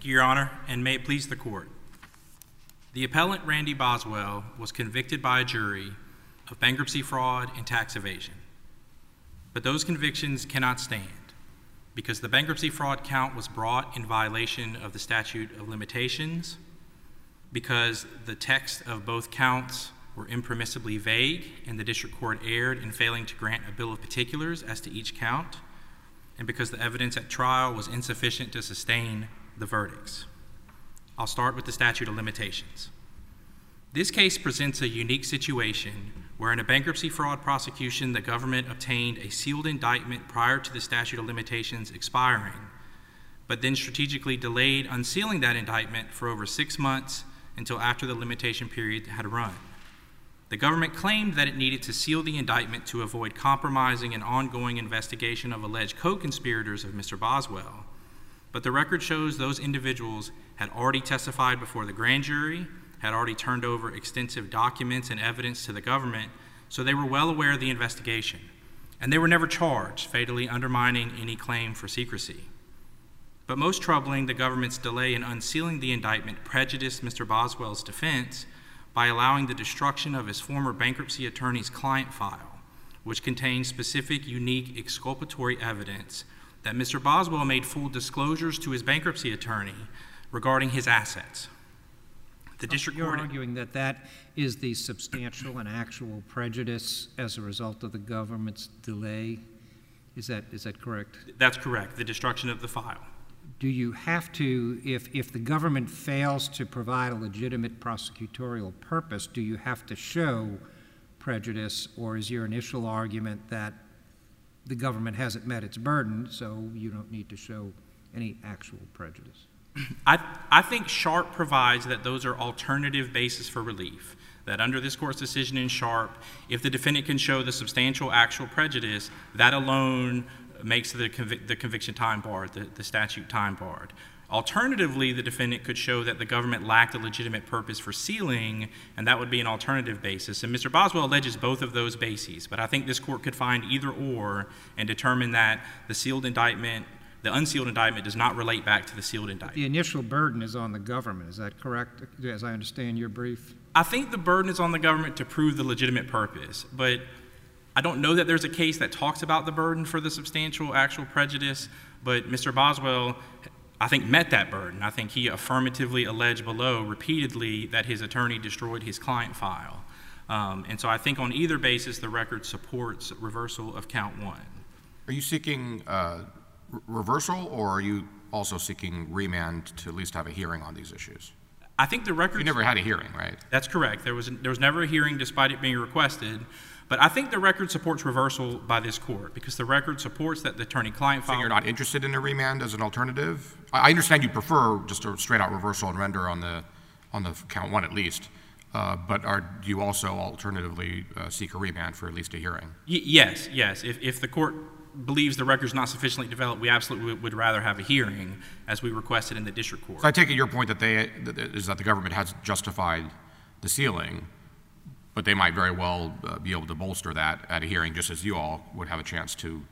Thank you, Your Honor, and may it please the Court. The appellant, Randy Boswell, was convicted by a jury of bankruptcy fraud and tax evasion. But those convictions cannot stand because the bankruptcy fraud count was brought in violation of the statute of limitations, because the text of both counts were impermissibly vague and the district court erred in failing to grant a bill of particulars as to each count, and because the evidence at trial was insufficient to sustain the verdicts. I'll start with the statute of limitations. This case presents a unique situation where in a bankruptcy fraud prosecution, the government obtained a sealed indictment prior to the statute of limitations expiring, but then strategically delayed unsealing that indictment for over 6 months until after the limitation period had run. The government claimed that it needed to seal the indictment to avoid compromising an ongoing investigation of alleged co-conspirators of Mr. Boswell, but the record shows those individuals had already testified before the grand jury, had already turned over extensive documents and evidence to the government, so they were well aware of the investigation, and they were never charged, fatally undermining any claim for secrecy. But most troubling, the government's delay in unsealing the indictment prejudiced Mr. Boswell's defense by allowing the destruction of his former bankruptcy attorney's client file, which contained specific, unique, exculpatory evidence that Mr. Boswell made full disclosures to his bankruptcy attorney regarding his assets. The district court— You're arguing that that is the substantial and actual prejudice as a result of the government's delay? Is that correct? That's correct, the destruction of the file. Do you have to, if the government fails to provide a legitimate prosecutorial purpose, do you have to show prejudice, or is your initial argument that the government hasn't met its burden, so you don't need to show any actual prejudice? I think Sharp provides that those are alternative bases for relief, that under this court's decision in Sharp, if the defendant can show the substantial actual prejudice, that alone makes the conviction time barred, the statute time barred. Alternatively, the defendant could show that the government lacked a legitimate purpose for sealing, and that would be an alternative basis. And Mr. Boswell alleges both of those bases, but I think this court could find either or and determine that the unsealed indictment does not relate back to the sealed indictment. The initial burden is on the government, is that correct, as I understand your brief? I think the burden is on the government to prove the legitimate purpose, but I don't know that there's a case that talks about the burden for the substantial actual prejudice, but Mr. Boswell, I think, met that burden. I think he affirmatively alleged below repeatedly that his attorney destroyed his client file. And so I think on either basis, the record supports reversal of count one. Are you seeking reversal, or are you also seeking remand to at least have a hearing on these issues? I think the record— You never had a hearing, right? That's correct. There was never a hearing despite it being requested. But I think the record supports reversal by this court because the record supports that the attorney-client file— So you're not interested in a remand as an alternative? I understand you prefer just a straight-out reversal and render on the count one at least, but do you also alternatively seek a remand for at least a hearing? Yes. If the court believes the record's not sufficiently developed, we absolutely would rather have a hearing as we requested in the district court. So I take it your point that the government has justified the sealing, but they might very well be able to bolster that at a hearing, just as you all would have a chance to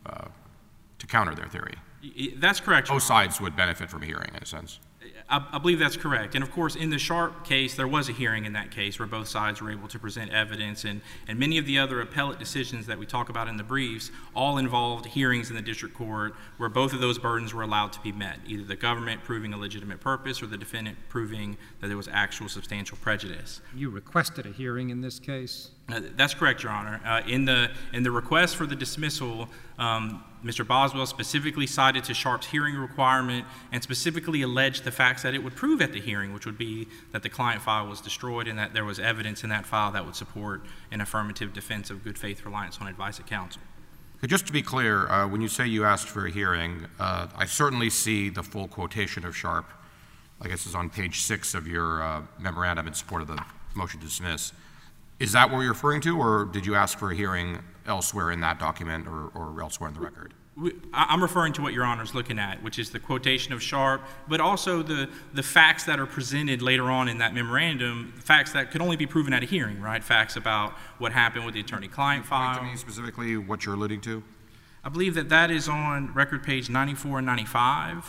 counter their theory. That's correct. Both sides would benefit from a hearing, in a sense. I believe that's correct. And of course, in the Sharp case, there was a hearing in that case where both sides were able to present evidence, and many of the other appellate decisions that we talk about in the briefs all involved hearings in the district court where both of those burdens were allowed to be met, either the government proving a legitimate purpose or the defendant proving that there was actual substantial prejudice. You requested a hearing in this case? That's correct, Your Honor. In the request for the dismissal, Mr. Boswell specifically cited to Sharp's hearing requirement and specifically alleged the facts that it would prove at the hearing, which would be that the client file was destroyed and that there was evidence in that file that would support an affirmative defense of good faith reliance on advice of counsel. Just to be clear, when you say you asked for a hearing, I certainly see the full quotation of Sharp. I guess it's on page 6 of your memorandum in support of the motion to dismiss. Is that what you're referring to, or did you ask for a hearing elsewhere in that document or elsewhere in the record? I'm referring to what Your Honor is looking at, which is the quotation of Sharp, but also the facts that are presented later on in that memorandum, facts that could only be proven at a hearing, right? Facts about what happened with the attorney-client file. Point to me specifically what you're alluding to. I believe that is on record page 94 and 95.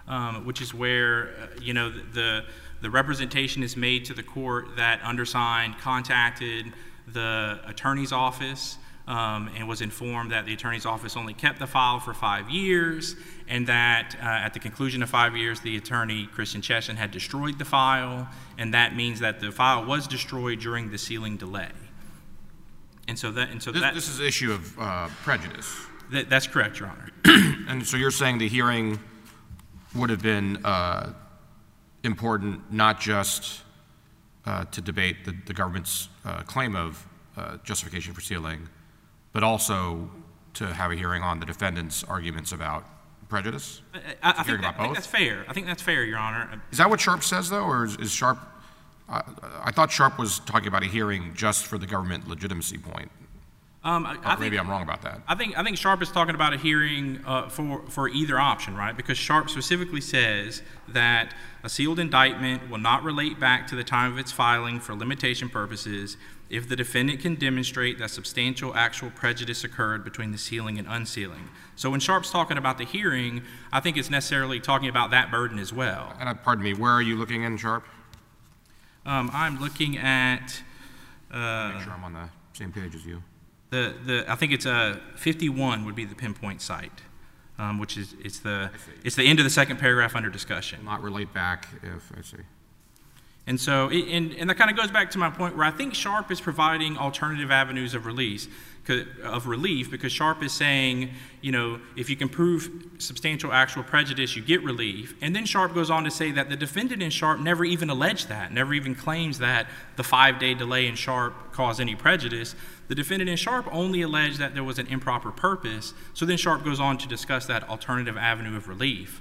which is where, the representation is made to the court that undersigned contacted the attorney's office and was informed that the attorney's office only kept the file for 5 years, and that at the conclusion of 5 years, the attorney, Christian Chesson, had destroyed the file, and that means that the file was destroyed during the sealing delay. This is an issue of prejudice. That's correct, Your Honor. And so you're saying the hearing would have been important not just to debate the government's claim of justification for sealing, but also to have a hearing on the defendant's arguments about prejudice? I think that's fair. I think that's fair, Your Honor. Is that what Sharp says, though, or is Sharp... I thought Sharp was talking about a hearing just for the government legitimacy point. Maybe I'm wrong about that. I think Sharp is talking about a hearing for either option, right? Because Sharp specifically says that a sealed indictment will not relate back to the time of its filing for limitation purposes if the defendant can demonstrate that substantial actual prejudice occurred between the sealing and unsealing. So when Sharp's talking about the hearing, I think it's necessarily talking about that burden as well. And pardon me, where are you looking in, Sharp? I'm looking at... Make sure I'm on the same page as you. I think it's 51 would be the pinpoint site, which is it's the end of the second paragraph under discussion. Not relate back if I see. And so, and that kind of goes back to my point where I think Sharp is providing alternative avenues of relief, because Sharp is saying, if you can prove substantial actual prejudice, you get relief. And then Sharp goes on to say that the defendant in Sharp never even alleged that, never even claims that the 5-day delay in Sharp caused any prejudice. The defendant in Sharp only alleged that there was an improper purpose. So then Sharp goes on to discuss that alternative avenue of relief.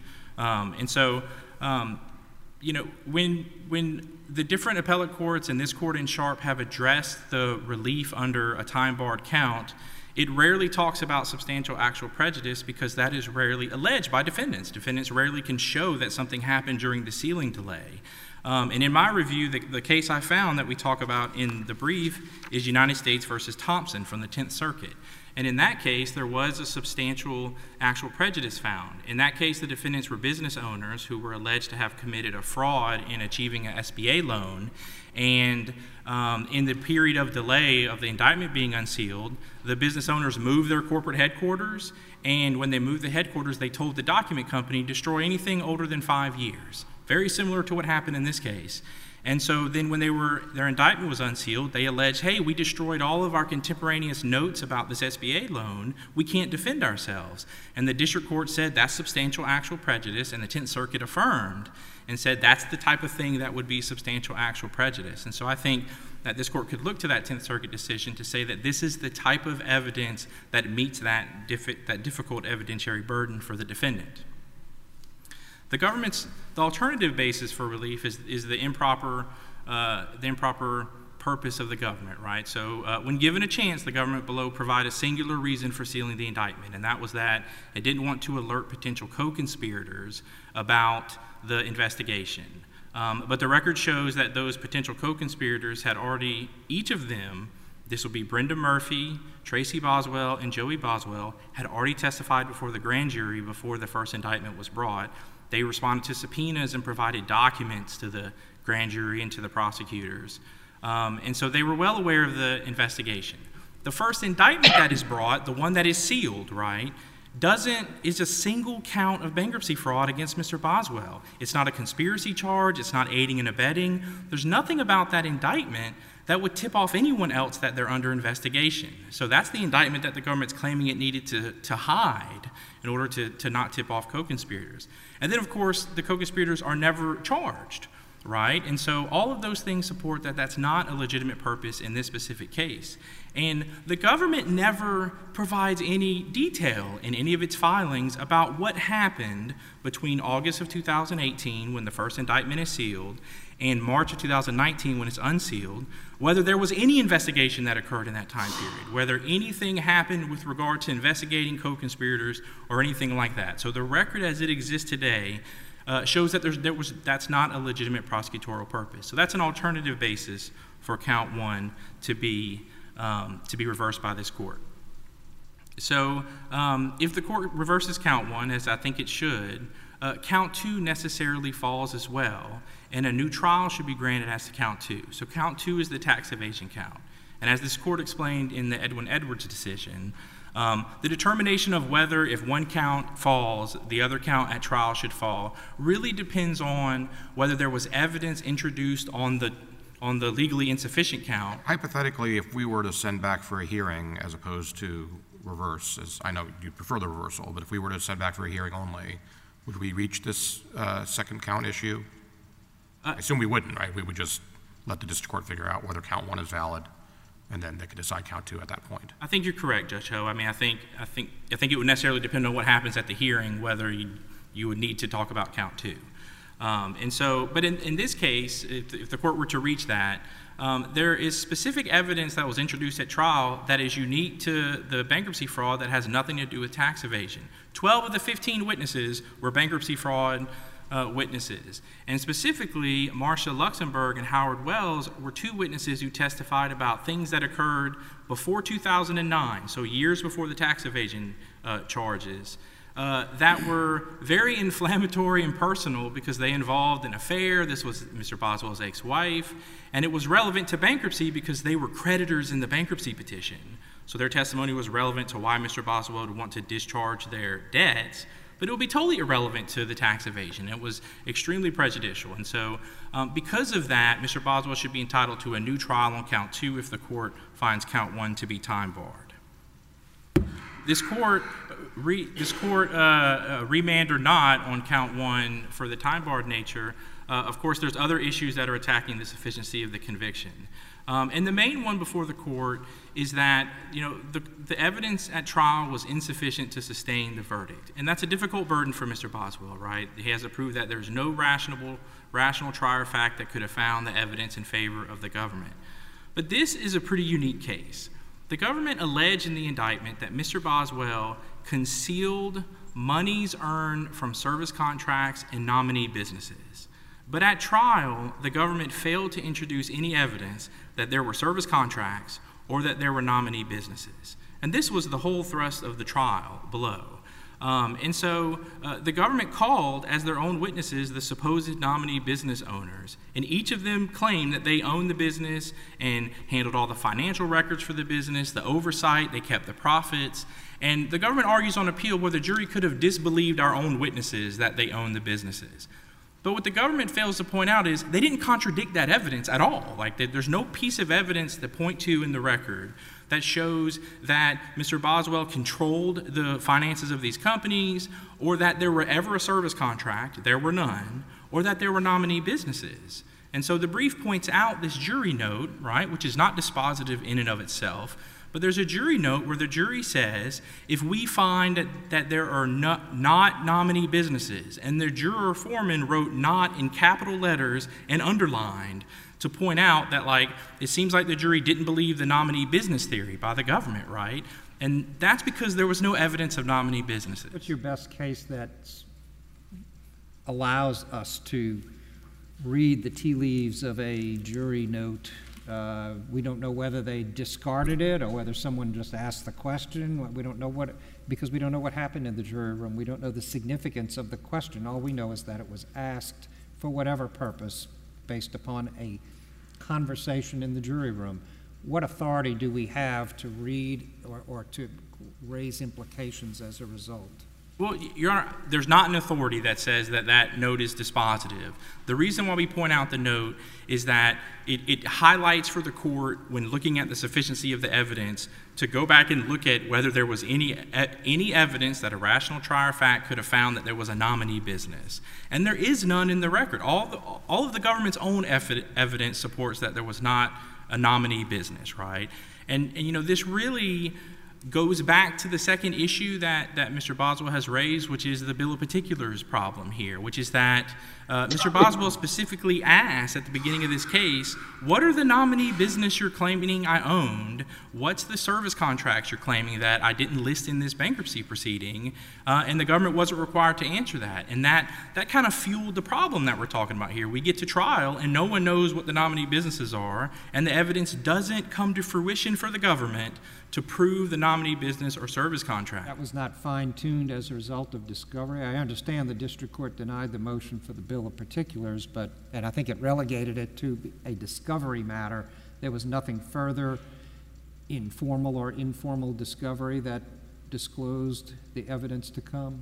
When the different appellate courts and this court in Sharp have addressed the relief under a time-barred count, it rarely talks about substantial actual prejudice because that is rarely alleged by defendants. Defendants rarely can show that something happened during the sealing delay. And in my review, the case I found that we talk about in the brief is United States versus Thompson from the 10th Circuit. And in that case, there was a substantial actual prejudice found. In that case, the defendants were business owners who were alleged to have committed a fraud in achieving an SBA loan. And in the period of delay of the indictment being unsealed, the business owners moved their corporate headquarters. And when they moved the headquarters, they told the document company, destroy anything older than 5 years. Very similar to what happened in this case. And so then when their indictment was unsealed, they alleged, hey, we destroyed all of our contemporaneous notes about this SBA loan. We can't defend ourselves. And the district court said that's substantial actual prejudice, and the 10th Circuit affirmed and said that's the type of thing that would be substantial actual prejudice. And so I think that this court could look to that 10th Circuit decision to say that this is the type of evidence that meets that difficult evidentiary burden for the defendant. The alternative basis for relief is the improper purpose of the government, right? So when given a chance, the government below provided a singular reason for sealing the indictment, and that was that it didn't want to alert potential co-conspirators about the investigation. But the record shows that those potential co-conspirators had already, each of them, this will be Brenda Murphy, Tracy Boswell, and Joey Boswell, had already testified before the grand jury before the first indictment was brought. They responded to subpoenas and provided documents to the grand jury and to the prosecutors. And so they were well aware of the investigation. The first indictment that is brought, the one that is sealed, right, is a single count of bankruptcy fraud against Mr. Boswell. It's not a conspiracy charge. It's not aiding and abetting. There's nothing about that indictment that would tip off anyone else that they're under investigation. So that's the indictment that the government's claiming it needed to hide in order to not tip off co-conspirators. And then, of course, the co-conspirators are never charged, right? And so all of those things support that that's not a legitimate purpose in this specific case. And the government never provides any detail in any of its filings about what happened between August of 2018, when the first indictment is sealed, and March of 2019, when it's unsealed, whether there was any investigation that occurred in that time period, whether anything happened with regard to investigating co-conspirators or anything like that. So the record as it exists today shows that that's not a legitimate prosecutorial purpose. So that's an alternative basis for count one to be reversed by this court. So if the court reverses count 1, as I think it should, count 2 necessarily falls as well, and a new trial should be granted as to count 2. So count 2 is the tax evasion count. And as this court explained in the Edwin Edwards decision, the determination of whether, if one count falls, the other count at trial should fall really depends on whether there was evidence introduced on the legally insufficient count. Hypothetically, if we were to send back for a hearing as opposed to reverse, as I know you prefer the reversal, but if we were to send back for a hearing only, would we reach this second count issue? I assume we wouldn't, right? We would just let the district court figure out whether count 1 is valid, and then they could decide count 2 at that point. I think you're correct, Judge Ho. I mean, I think it would necessarily depend on what happens at the hearing, whether you would need to talk about count 2. And so, but in this case, if the court were to reach that, there is specific evidence that was introduced at trial that is unique to the bankruptcy fraud that has nothing to do with tax evasion. 12 of the 15 witnesses were bankruptcy fraud witnesses. And specifically, Marcia Luxembourg and Howard Wells were 2 witnesses who testified about things that occurred before 2009, so years before the tax evasion charges, that were very inflammatory and personal because they involved an affair. This was Mr. Boswell's ex-wife, and it was relevant to bankruptcy because they were creditors in the bankruptcy petition. So their testimony was relevant to why Mr. Boswell would want to discharge their debts, but it would be totally irrelevant to the tax evasion. It was extremely prejudicial. And so because of that, Mr. Boswell should be entitled to a new trial on count 2 if the court finds count 1 to be time barred. This court, remand or not on count 1 for the time barred nature, of course there's other issues that are attacking the sufficiency of the conviction. And the main one before the court is that, the evidence at trial was insufficient to sustain the verdict. And that's a difficult burden for Mr. Boswell, right? He has to prove that there's no rational trier of fact that could have found the evidence in favor of the government. But this is a pretty unique case. The government alleged in the indictment that Mr. Boswell concealed monies earned from service contracts and nominee businesses. But at trial, the government failed to introduce any evidence that there were service contracts or that there were nominee businesses. And this was the whole thrust of the trial below. And so the government called as their own witnesses the supposed nominee business owners, and each of them claimed that they owned the business and handled all the financial records for the business, the oversight, they kept the profits. And the government argues on appeal where the jury could have disbelieved our own witnesses that they owned the businesses. But what the government fails to point out is they didn't contradict that evidence at all. Like, there's no piece of evidence to point to in the record that shows that Mr. Boswell controlled the finances of these companies, or that there were ever a service contract, there were none, or that there were nominee businesses. And so the brief points out this jury note, right, which is not dispositive in and of itself, but there's a jury note where the jury says, if we find that there are not nominee businesses, and the juror foreman wrote "not" in capital letters and underlined to point out that, like, it seems like the jury didn't believe the nominee business theory by the government, right? And that's because there was no evidence of nominee businesses. What's your best case that allows us to read the tea leaves of a jury note? We don't know whether they discarded it or whether someone just asked the question. We don't know because we don't know what happened in the jury room. We don't know the significance of the question. All we know is that it was asked for whatever purpose based upon a conversation in the jury room. What authority do we have to read or to raise implications as a result? Well, Your Honor, there's not an authority that says that that note is dispositive. The reason why we point out the note is that it highlights for the court, when looking at the sufficiency of the evidence, to go back and look at whether there was any evidence that a rational trier of fact could have found that there was a nominee business. And there is none in the record. All of the government's own evidence supports that there was not a nominee business, right? And this really goes back to the second issue that Mr. Boswell has raised, which is the bill of particulars problem here, which is that Mr. Boswell specifically asked at the beginning of this case, what are the nominee business you're claiming I owned? What's the service contracts you're claiming that I didn't list in this bankruptcy proceeding? And the government wasn't required to answer that. And that kind of fueled the problem that we're talking about here. We get to trial and no one knows what the nominee businesses are, and the evidence doesn't come to fruition for the government to prove the nominee nominee business or service contract. That was not fine-tuned as a result of discovery. I understand the district court denied the motion for the bill of particulars, and I think it relegated it to a discovery matter. There was nothing further informal or informal discovery that disclosed the evidence to come?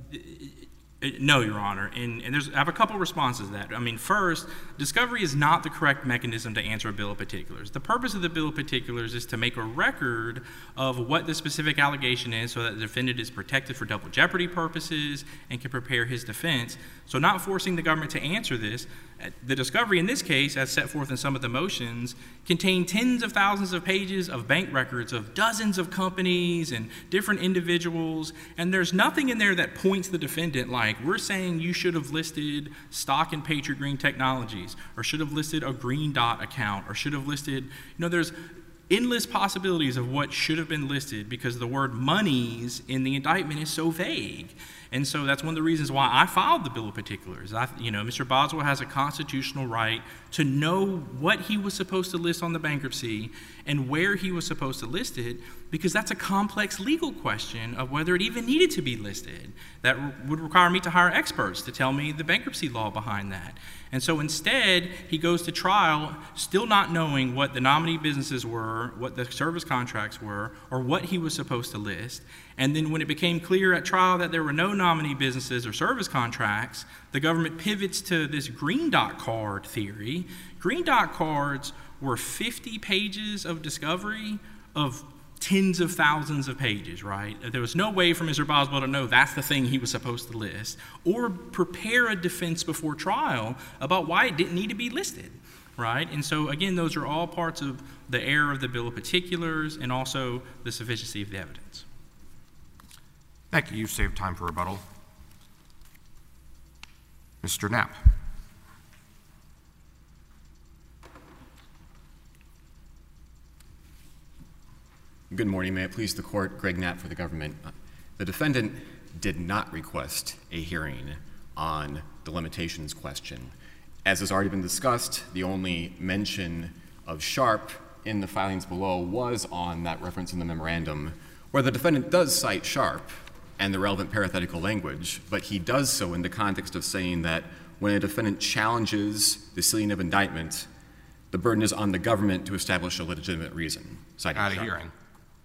No, Your Honor, and I have a couple responses to that. I mean, first, discovery is not the correct mechanism to answer a bill of particulars. The purpose of the bill of particulars is to make a record of what the specific allegation is so that the defendant is protected for double jeopardy purposes and can prepare his defense. So not forcing the government to answer this. The discovery in this case, as set forth in some of the motions, contained tens of thousands of pages of bank records of dozens of companies and different individuals, and there's nothing in there that points the defendant like, we're saying you should have listed stock in Patriot Green Technologies, or should have listed a Green Dot account, or should have listed, there's endless possibilities of what should have been listed because the word monies in the indictment is so vague. And so that's one of the reasons why I filed the bill of particulars. Mr. Boswell has a constitutional right to know what he was supposed to list on the bankruptcy and where he was supposed to list it, because that's a complex legal question of whether it even needed to be listed. That would require me to hire experts to tell me the bankruptcy law behind that. And so instead, he goes to trial still not knowing what the nominee businesses were, what the service contracts were, or what he was supposed to list. And then when it became clear at trial that there were no nominee businesses or service contracts, the government pivots to this Green Dot card theory. Green Dot cards were 50 pages of discovery of tens of thousands of pages, right? There was no way for Mr. Boswell to know that's the thing he was supposed to list or prepare a defense before trial about why it didn't need to be listed, right? And so, again, those are all parts of the error of the bill of particulars and also the sufficiency of the evidence. Thank you. You've saved time for rebuttal. Mr. Knapp. Good morning. May it please the court, Greg Knapp for the government. The defendant did not request a hearing on the limitations question. As has already been discussed, the only mention of Sharp in the filings below was on that reference in the memorandum, where the defendant does cite Sharp and the relevant parenthetical language, but he does so in the context of saying that when a defendant challenges the sealing of indictment, the burden is on the government to establish a legitimate reason. Citing At a Sharp. hearing.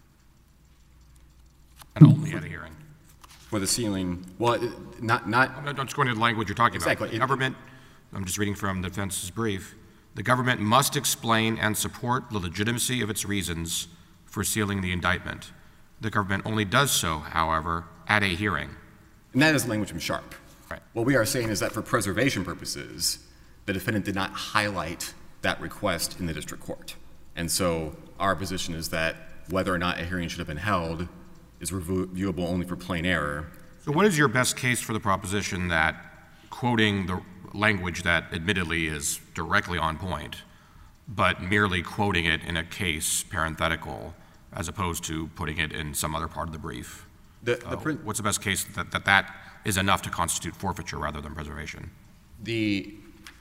And only at a hearing. For the sealing, well, not. I'm just going to the language you're talking Exactly. about. The government, I'm just reading from the defense's brief, the government must explain and support the legitimacy of its reasons for sealing the indictment. The government only does so, however, at a hearing. And that is language from Sharp. Right. What we are saying is that for preservation purposes, the defendant did not highlight that request in the district court. And so our position is that whether or not a hearing should have been held is reviewable only for plain error. So what is your best case for the proposition that quoting the language that admittedly is directly on point, but merely quoting it in a case parenthetical as opposed to putting it in some other part of the brief? What's the best case that is enough to constitute forfeiture rather than preservation? The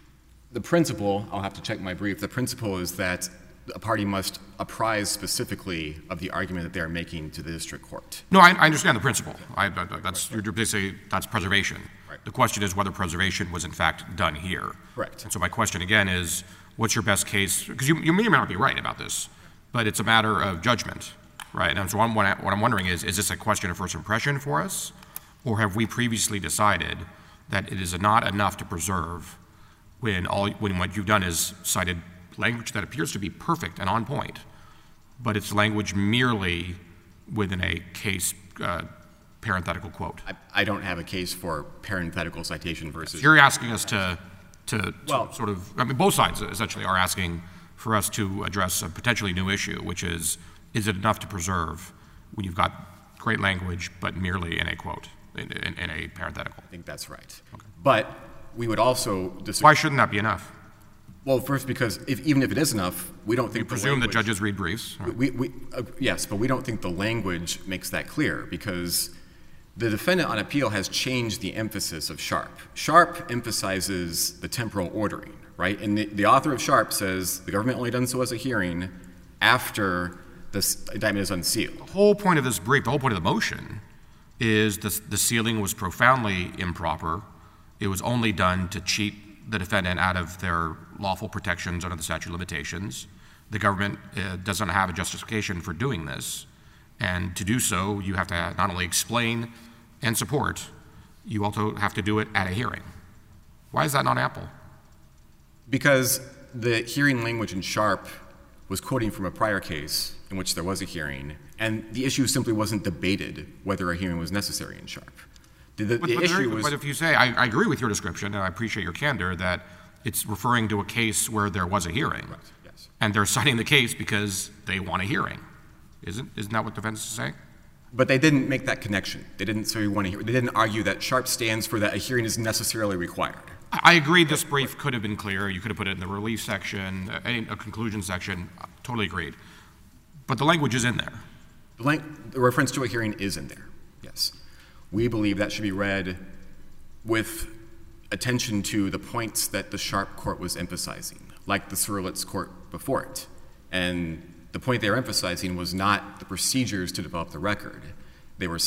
principle, I'll have to check my brief, the principle is that a party must apprise specifically of the argument that they are making to the district court. No, I understand the principle. You're basically, that's preservation. Right. The question is whether preservation was in fact done here. Correct. And so my question again is, what's your best case? Because you may or may not be right about this, but it's a matter of judgment, right? And so what I'm wondering is this a question of first impression for us? Or have we previously decided that it is not enough to preserve when what you've done is cited language that appears to be perfect and on point, but it's language merely within a case parenthetical quote? I don't have a case for parenthetical citation versus... You're asking us to Well- sort of, I mean, both sides essentially are asking for us to address a potentially new issue, which is it enough to preserve when you've got great language, but merely in a quote, in a parenthetical? I think that's right. Okay. But we would also disagree. Why shouldn't that be enough? Well, first, because even if it is enough, we don't think You the presume that language... judges read briefs? Right? Yes, but we don't think the language makes that clear because the defendant on appeal has changed the emphasis of Sharp. Sharp emphasizes the temporal ordering, right? And the author of Sharp says the government only done so as a hearing after this indictment is unsealed. The whole point of this brief, the whole point of the motion, is the sealing was profoundly improper. It was only done to cheat the defendant out of their lawful protections under the statute of limitations. The government doesn't have a justification for doing this, and to do so, you have to not only explain and support, you also have to do it at a hearing. Why is that not ample? Because the hearing language in Sharp was quoting from a prior case in which there was a hearing, and the issue simply wasn't debated whether a hearing was necessary in Sharp. But if you say, I agree with your description, and I appreciate your candor, that it's referring to a case where there was a hearing. Right, yes. And they're citing the case because they want a hearing. Isn't that what defense is saying? But they didn't make that connection. They didn't say we want to hear. They didn't argue that Sharp stands for that a hearing is necessarily required. I agree this brief could have been clearer. You could have put it in the relief section, a conclusion section. Totally agreed. But the language is in there. The reference to a hearing is in there, yes. We believe that should be read with attention to the points that the Sharp court was emphasizing, like the Surlitz court before it. And the point they were emphasizing was not the procedures to develop the record. They were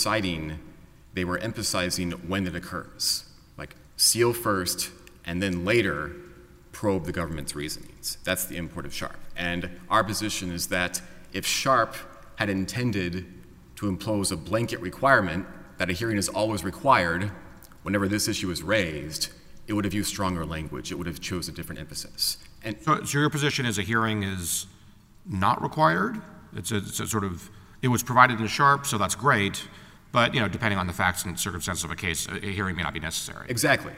emphasizing when it occurs. Like, seal first, and then later probe the government's reasonings. That's the import of Sharp. And our position is that if Sharp had intended to impose a blanket requirement that a hearing is always required whenever this issue is raised, it would have used stronger language. It would have chose a different emphasis. And so your position is a hearing is not required? It's a sort of, it was provided in Sharp, so that's great, but depending on the facts and circumstances of a case, a hearing may not be necessary. Exactly.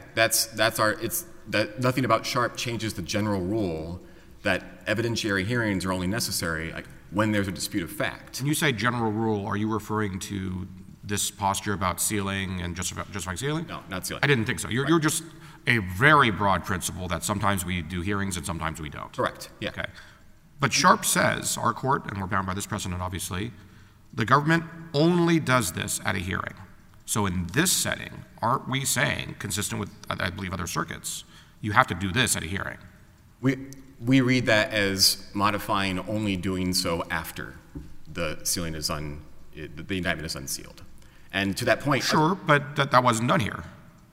Nothing about Sharp changes the general rule that evidentiary hearings are only necessary when there's a dispute of fact. When you say general rule, are you referring to this posture about sealing and justifying sealing? No, not sealing. I didn't think so. You're just a very broad principle that sometimes we do hearings and sometimes we don't. Correct, yeah. Okay. But Sharp says, our court, and we're bound by this precedent obviously, the government only does this at a hearing. So in this setting, aren't we saying, consistent with, I believe, other circuits, you have to do this at a hearing? We read that as modifying only doing so after the sealing is the indictment is unsealed. And to that point... Sure, but that wasn't done here.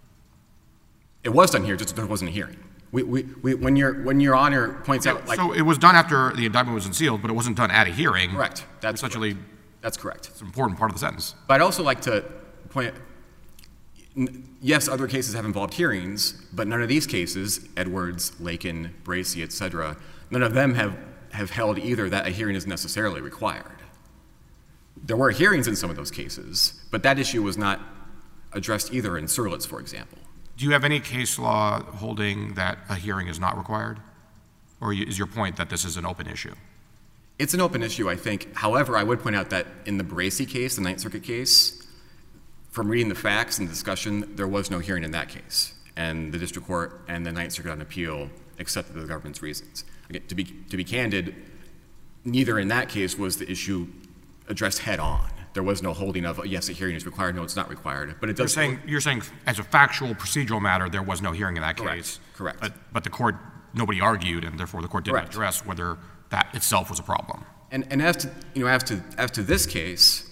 It was done here, just there wasn't a hearing. When your Honor points out... So it was done after the indictment was unsealed, but it wasn't done at a hearing. Correct. That's essentially... That's correct. It's an important part of the sentence. But I'd also like to point out, yes, other cases have involved hearings, but none of these cases, Edwards, Lakin, Bracey, etc., none of them have held either that a hearing is necessarily required. There were hearings in some of those cases, but that issue was not addressed either in Surlitz, for example. Do you have any case law holding that a hearing is not required? Or is your point that this is an open issue? It's an open issue, I think. However, I would point out that in the Bracey case, the Ninth Circuit case, from reading the facts and discussion, there was no hearing in that case. And the district court and the Ninth Circuit on appeal accepted the government's reasons. Again, to be candid, neither in that case was the issue addressed head on. There was no holding of, yes, a hearing is required, no, it's not required. But it does... You're saying as a factual, procedural matter, there was no hearing in that case. Correct. But the court, nobody argued, and therefore the court didn't address whether that itself was a problem. And as to this case,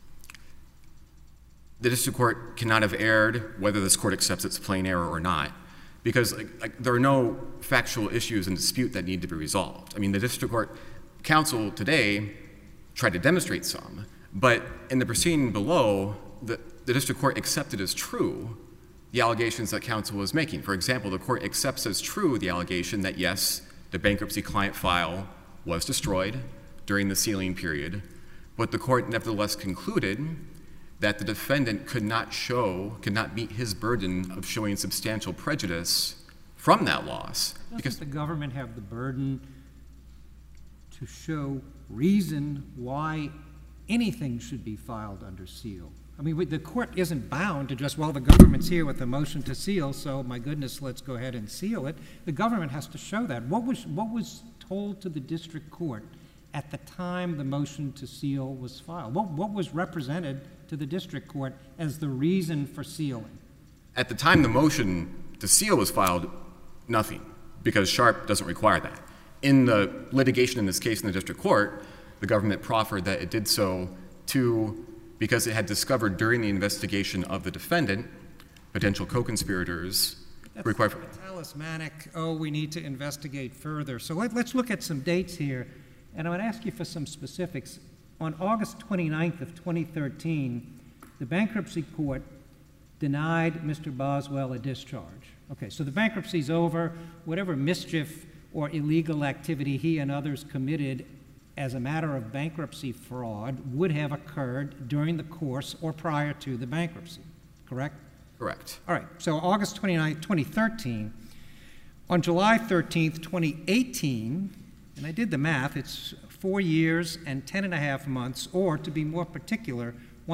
the district court cannot have erred whether this court accepts its plain error or not, because there are no factual issues in dispute that need to be resolved. I mean, the district court counsel today tried to demonstrate some, but in the proceeding below, the district court accepted as true the allegations that counsel was making. For example, the court accepts as true the allegation that, yes, the bankruptcy client file was destroyed during the sealing period, but the court nevertheless concluded that the defendant could not meet his burden of showing substantial prejudice from that loss. Doesn't the government have the burden to show reason why anything should be filed under seal? I mean, the court isn't bound to just, well, the government's here with a motion to seal, so my goodness, let's go ahead and seal it. The government has to show that. What was told to the district court at the time the motion to seal was filed? What was represented to the district court as the reason for sealing? At the time the motion to seal was filed, nothing, because Sharp doesn't require that. In the litigation in this case in the district court, the government proffered that it did so because it had discovered during the investigation of the defendant potential co-conspirators required for... Talismanic, we need to investigate further. So let's look at some dates here, and I'm going to ask you for some specifics. On August 29th of 2013, the bankruptcy court denied Mr. Boswell a discharge. Okay, so the bankruptcy's over. Whatever mischief or illegal activity he and others committed as a matter of bankruptcy fraud would have occurred during the course or prior to the bankruptcy, correct? Correct. All right, so August 29, 2013. On July 13th, 2018, and I did the math, it's 4 years and 10 and a half months, or to be more particular,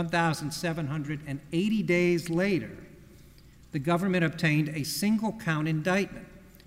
1,780 days later, the government obtained a single count indictment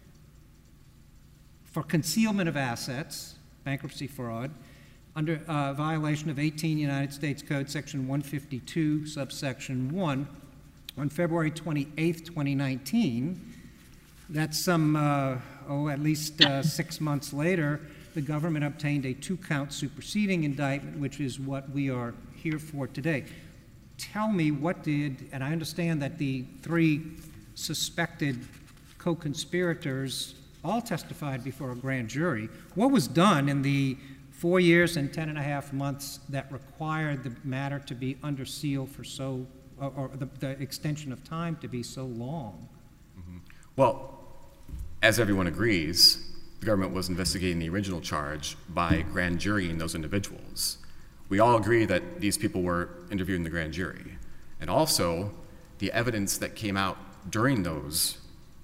for concealment of assets, bankruptcy fraud, under violation of 18 United States Code, Section 152, subsection 1, on February 28th, 2019. That's some, at least 6 months later, the government obtained a 2-count superseding indictment, which is what we are here for today. Tell me and I understand that the 3 suspected co-conspirators all testified before a grand jury. What was done in the 4 years and 10 and a half months that required the matter to be under seal for or the extension of time to be so long? Mm-hmm. Well, as everyone agrees, the government was investigating the original charge by grand jurying those individuals. We all agree that these people were interviewed in the grand jury. And also, the evidence that came out during those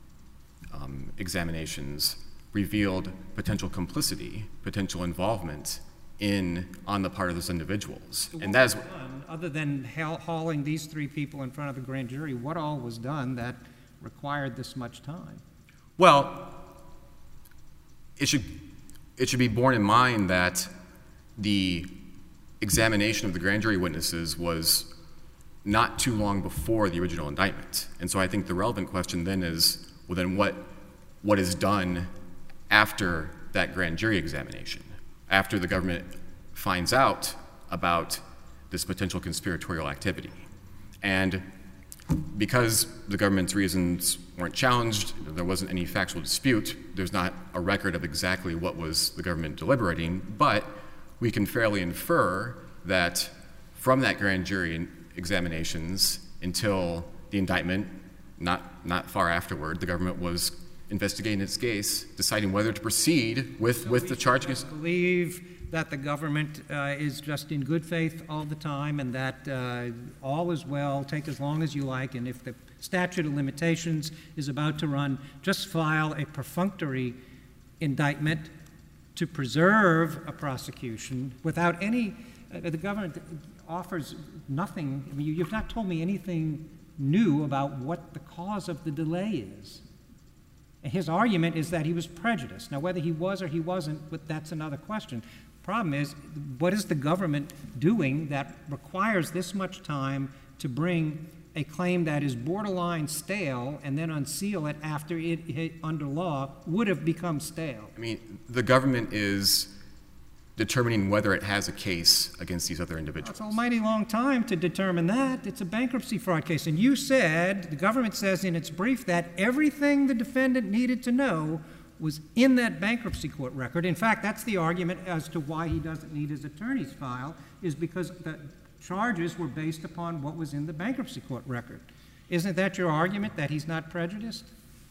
examinations revealed potential complicity, potential involvement on the part of those individuals. And that is other than hauling these 3 people in front of the grand jury, what all was done that required this much time? Well, it should be borne in mind that the examination of the grand jury witnesses was not too long before the original indictment. And so I think the relevant question then is, well, then what is done after that grand jury examination, after the government finds out about this potential conspiratorial activity? And because the government's reasons weren't challenged, there wasn't any factual dispute, there's not a record of exactly what was the government deliberating, but we can fairly infer that from that grand jury examinations until the indictment, not far afterward, the government was investigating its case, deciding whether to proceed with the charge against... I believe that the government is just in good faith all the time, and that all is well, take as long as you like, and if the statute of limitations is about to run, just file a perfunctory indictment to preserve a prosecution without any... the government offers nothing. I mean, you've not told me anything new about what the cause of the delay is. And his argument is that he was prejudiced. Now, whether he was or he wasn't, but that's another question. The problem is, what is the government doing that requires this much time to bring a claim that is borderline stale and then unseal it after it under law would have become stale? I mean, the government is determining whether it has a case against these other individuals. It's an almighty long time to determine that. It's a bankruptcy fraud case. And you said, the government says in its brief, that everything the defendant needed to know was in that bankruptcy court record. In fact, that's the argument as to why he doesn't need his attorney's file, is because the charges were based upon what was in the bankruptcy court record. Isn't that your argument, that he's not prejudiced?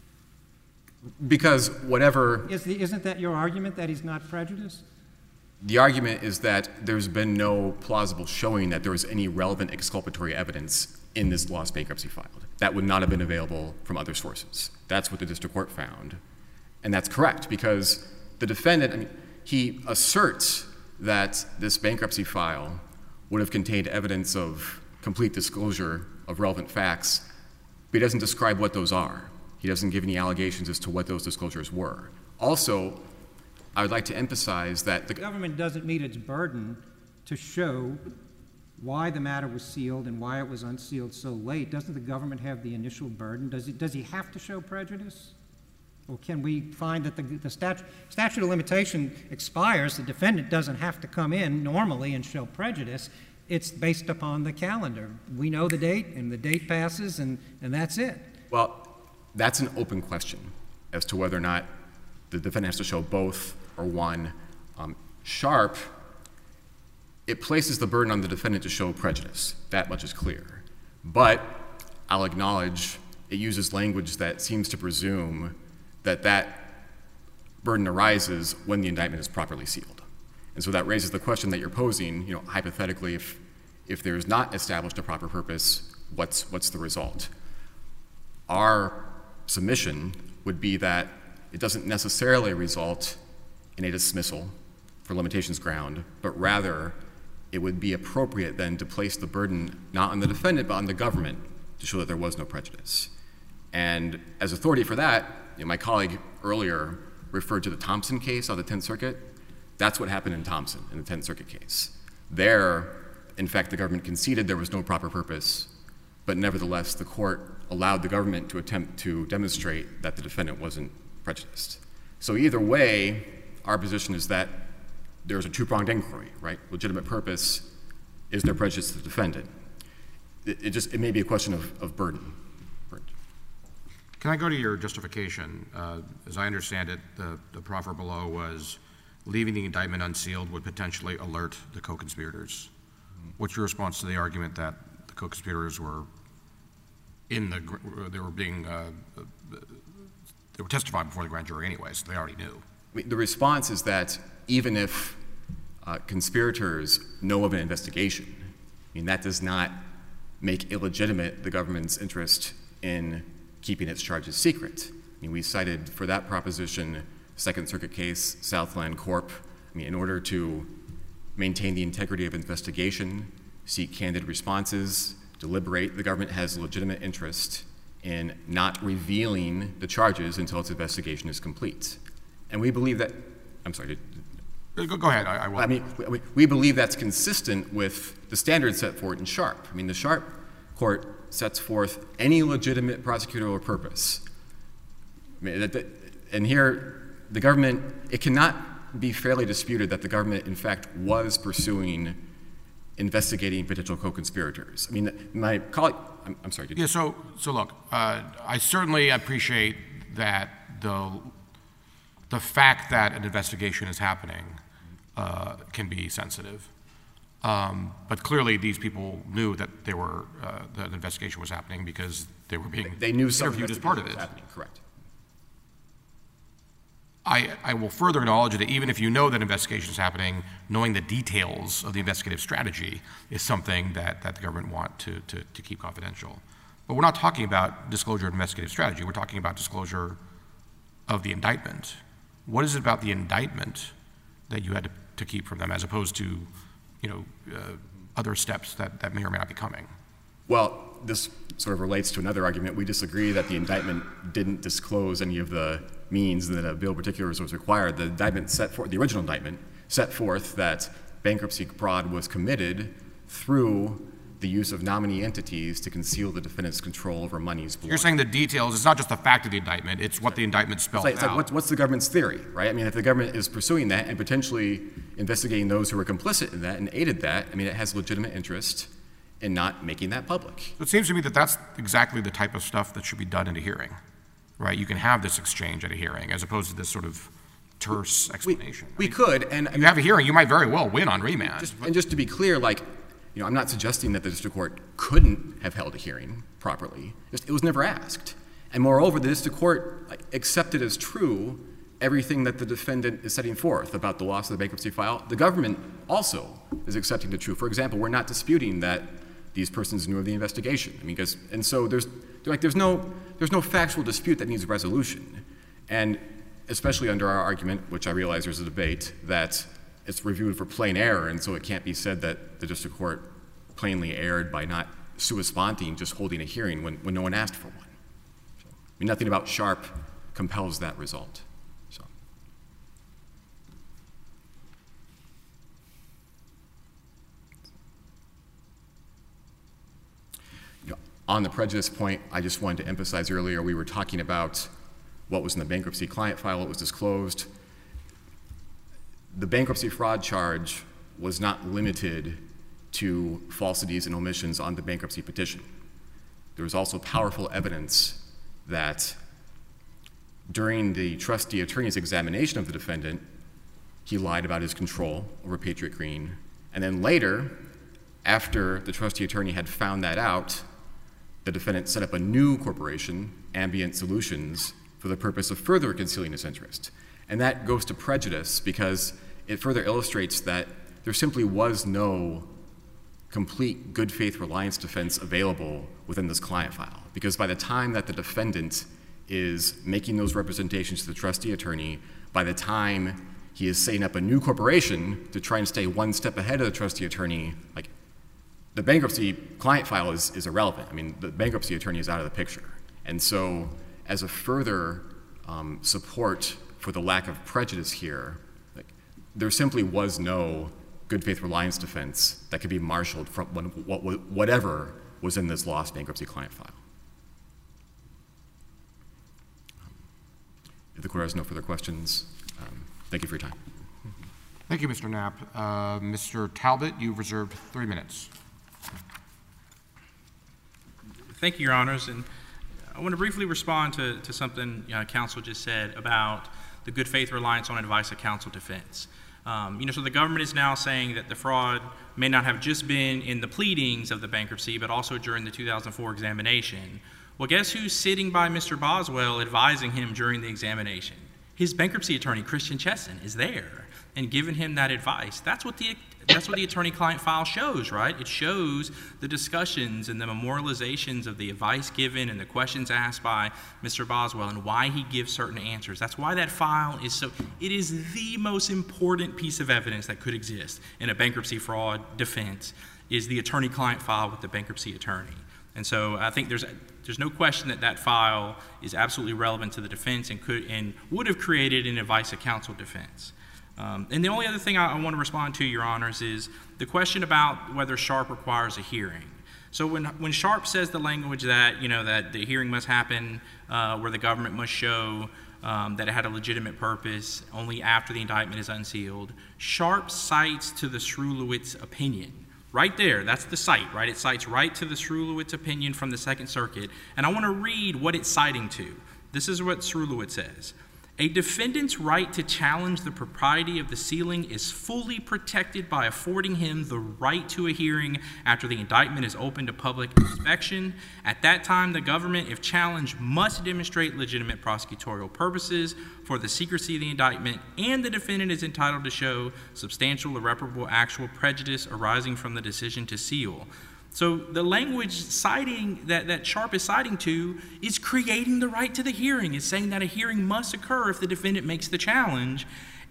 Because whatever... Isn't that your argument, that he's not prejudiced? The argument is that there's been no plausible showing that there was any relevant exculpatory evidence in this lost bankruptcy file. That would not have been available from other sources. That's what the district court found. And that's correct, because the defendant, he asserts that this bankruptcy file would have contained evidence of complete disclosure of relevant facts, but he doesn't describe what those are. He doesn't give any allegations as to what those disclosures were. Also, I would like to emphasize that the government doesn't meet its burden to show why the matter was sealed and why it was unsealed so late. Doesn't the government have the initial burden? Does he have to show prejudice? Or can we find that the statute of limitation expires, the defendant doesn't have to come in normally and show prejudice, it's based upon the calendar. We know the date, and the date passes, and that's it. Well, that's an open question as to whether or not the defendant has to show both or one. Sharp, it places the burden on the defendant to show prejudice. That much is clear. But I'll acknowledge it uses language that seems to presume that that burden arises when the indictment is properly sealed. And so that raises the question that you're posing, hypothetically, if there is not established a proper purpose, what's the result? Our submission would be that it doesn't necessarily result in a dismissal for limitations ground, but rather it would be appropriate then to place the burden not on the defendant but on the government to show that there was no prejudice. And as authority for that, my colleague earlier referred to the Thompson case of the 10th Circuit. That's what happened in Thompson, in the 10th Circuit case. There, in fact, the government conceded there was no proper purpose, but nevertheless, the court allowed the government to attempt to demonstrate that the defendant wasn't prejudiced. So either way, our position is that there's a two-pronged inquiry, right? Legitimate purpose, is there prejudice to the defendant? It may be a question of burden. Can I go to your justification? As I understand it, the proffer below was leaving the indictment unsealed would potentially alert the co-conspirators. What's your response to the argument that the co-conspirators were they were testifying before the grand jury anyway, so they already knew? The response is that even if conspirators know of an investigation, that does not make illegitimate the government's interest in keeping its charges secret. We cited for that proposition, Second Circuit case, Southland Corp. In order to maintain the integrity of investigation, seek candid responses, deliberate, the government has a legitimate interest in not revealing the charges until its investigation is complete. And we believe that, I'm sorry. Go ahead, I will. We believe that's consistent with the standards set forth in Sharp. The Sharp court sets forth any legitimate prosecutorial purpose. And here, the government, it cannot be fairly disputed that the government, in fact, was pursuing investigating potential co-conspirators. My colleague, I'm sorry. Yeah, so look, I certainly appreciate that the fact that an investigation is happening can be sensitive. But clearly these people knew that that an investigation was happening because they were being interviewed as part of it. Correct. I will further acknowledge that even if you know that investigation is happening, knowing the details of the investigative strategy is something that the government want to keep confidential. But we're not talking about disclosure of investigative strategy. We're talking about disclosure of the indictment. What is it about the indictment that you had to keep from them as opposed to other steps that may or may not be coming? Well, this sort of relates to another argument. We disagree that the indictment didn't disclose any of the means that a bill of particulars was required. The original indictment set forth that bankruptcy fraud was committed through the use of nominee entities to conceal the defendant's control over monies. You're saying the details, it's not just the fact of the indictment, it's what the indictment spells out. It's like what's the government's theory, right? If the government is pursuing that and potentially investigating those who were complicit in that and aided that, it has legitimate interest in not making that public. It seems to me that that's exactly the type of stuff that should be done at a hearing, right? You can have this exchange at a hearing as opposed to this sort of terse explanation. We could, and you have a hearing, you might very well win on remand. And just to be clear, I'm not suggesting that the district court couldn't have held a hearing properly. It was never asked. And moreover, the district court accepted as true everything that the defendant is setting forth about the loss of the bankruptcy file. The government also is accepting the truth. For example, we're not disputing that these persons knew of the investigation. And so there's no factual dispute that needs resolution. And especially under our argument, which I realize there's a debate, that it's reviewed for plain error, and so it can't be said that the district court plainly erred by not sua sponte, just holding a hearing when no one asked for one. Nothing about Sharp compels that result. On the prejudice point, I just wanted to emphasize earlier, we were talking about what was in the bankruptcy client file, what was disclosed. The bankruptcy fraud charge was not limited to falsities and omissions on the bankruptcy petition. There was also powerful evidence that during the trustee attorney's examination of the defendant, he lied about his control over Patriot Green. And then later, after the trustee attorney had found that out, the defendant set up a new corporation, Ambient Solutions, for the purpose of further concealing his interest. And that goes to prejudice because it further illustrates that there simply was no complete good faith reliance defense available within this client file. Because by the time that the defendant is making those representations to the trustee attorney, by the time he is setting up a new corporation to try and stay one step ahead of the trustee attorney, like, the bankruptcy client file is irrelevant. I mean, the bankruptcy attorney is out of the picture. And so as a further support for the lack of prejudice here, like, there simply was no good faith reliance defense that could be marshaled from whatever was in this lost bankruptcy client file. If the court has no further questions, thank you for your time. Thank you, Mr. Knapp. Mr. Talbot, you've reserved 3 minutes. Thank you, Your Honors. And I want to briefly respond to something counsel just said about the good faith reliance on advice of counsel defense. So the government is now saying that the fraud may not have just been in the pleadings of the bankruptcy, but also during the 2004 examination. Well, guess who's sitting by Mr. Boswell advising him during the examination? His bankruptcy attorney, Christian Chesson, is there and giving him that advice. That's what the attorney-client file shows, right? It shows the discussions and the memorializations of the advice given and the questions asked by Mr. Boswell and why he gives certain answers. That's why that file is it is the most important piece of evidence that could exist in a bankruptcy fraud defense is the attorney-client file with the bankruptcy attorney. And so I think there's no question that that file is absolutely relevant to the defense and would have created an advice of counsel defense. And the only other thing I want to respond to, Your Honors, is the question about whether Sharp requires a hearing. So when Sharp says the language that, that the hearing must happen where the government must show that it had a legitimate purpose only after the indictment is unsealed, Sharp cites to the Srulewicz opinion. Right there, that's the cite, right? It cites right to the Srulewicz opinion from the Second Circuit. And I want to read what it's citing to. This is what Srulewicz says. A defendant's right to challenge the propriety of the sealing is fully protected by affording him the right to a hearing after the indictment is open to public inspection. At that time, the government, if challenged, must demonstrate legitimate prosecutorial purposes for the secrecy of the indictment, and the defendant is entitled to show substantial irreparable actual prejudice arising from the decision to seal. So the language citing that Sharp is citing to is creating the right to the hearing. It's saying that a hearing must occur if the defendant makes the challenge.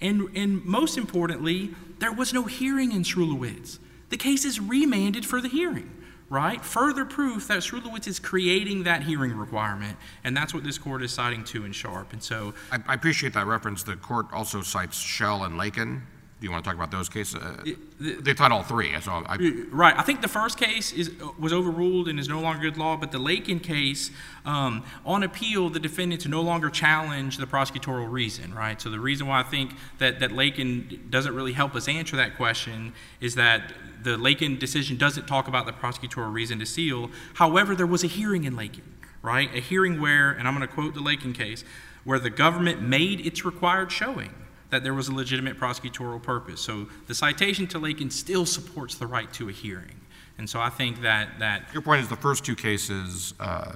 And most importantly, there was no hearing in Srulewicz. The case is remanded for the hearing, right? Further proof that Srulewicz is creating that hearing requirement, and that's what this court is citing to in Sharp. And so I appreciate that reference. The court also cites Schell and Lakin. Do you want to talk about those cases? They cite all three. So right. I think the first case was overruled and is no longer good law, but the Lakin case, on appeal, the defendant to no longer challenge the prosecutorial reason, right? So the reason why I think that Lakin doesn't really help us answer that question is that the Lakin decision doesn't talk about the prosecutorial reason to seal. However, there was a hearing in Lakin, right? A hearing where, and I'm going to quote the Lakin case, where the government made its required showing that there was a legitimate prosecutorial purpose. So the citation to Lakin still supports the right to a hearing. And so I think that your point is the first two cases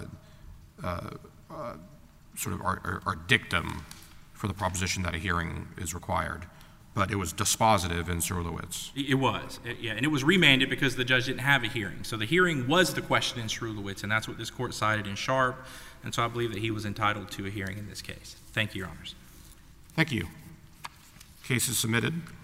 sort of are dictum for the proposition that a hearing is required, but it was dispositive in Srulewicz. It was, yeah, and it was remanded because the judge didn't have a hearing. So the hearing was the question in Srulewicz, and that's what this court cited in Sharp, and so I believe that he was entitled to a hearing in this case. Thank you, Your Honors. Thank you. Case is submitted.